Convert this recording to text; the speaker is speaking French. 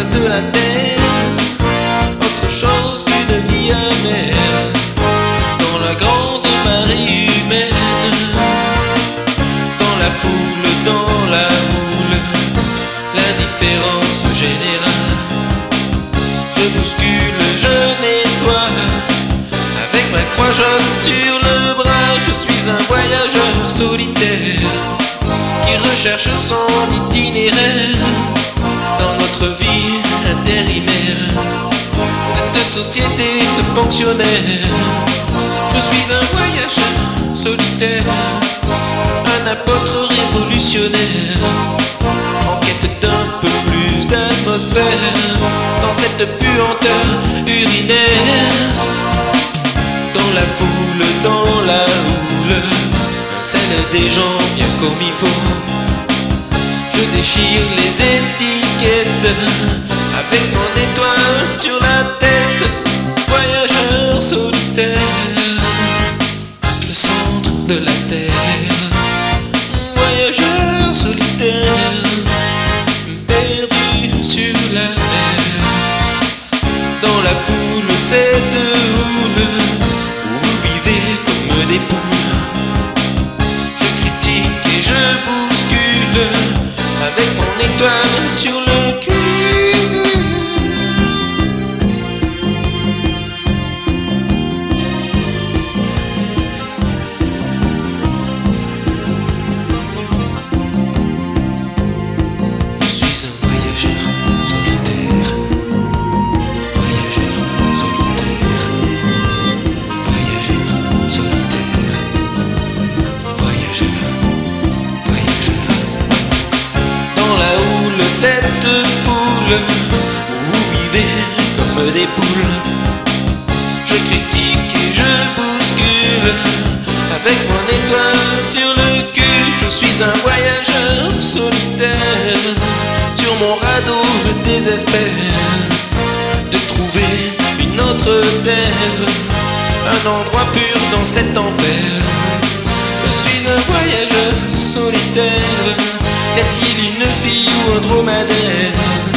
face de la terre, autre chose qu'une vie amère, dans la grande marée humaine, dans la foule, dans la houle, l'indifférence générale. Je bouscule, je nettoie, avec ma croix jaune sur le bras. Je suis un voyageur solitaire qui recherche son itinéraire dans notre vie intérimaire, cette société de fonctionnaires. Je suis un voyageur solitaire, un apôtre révolutionnaire, en quête d'un peu plus d'atmosphère dans cette puanteur urinaire. Dans la foule, dans la houle, celle des gens bien comme il faut. Je déchire les étiquettes avec mon étoile sur la tête. Voyageur solitaire, le centre de la terre. Voyageur solitaire, perdu sur la mer. Dans la foule, cette houle où vous vivez comme des poules. Je critique et je bouscule avec mon étoile sur le cul. Cette foule où vous vivez comme des poules. Je critique et je bouscule avec mon étoile sur le cul. Je suis un voyageur solitaire. Sur mon radeau je désespère de trouver une autre terre, un endroit pur dans cet enfer. Je suis un voyageur solitaire. Y a-t-il une fille ou un dromadaire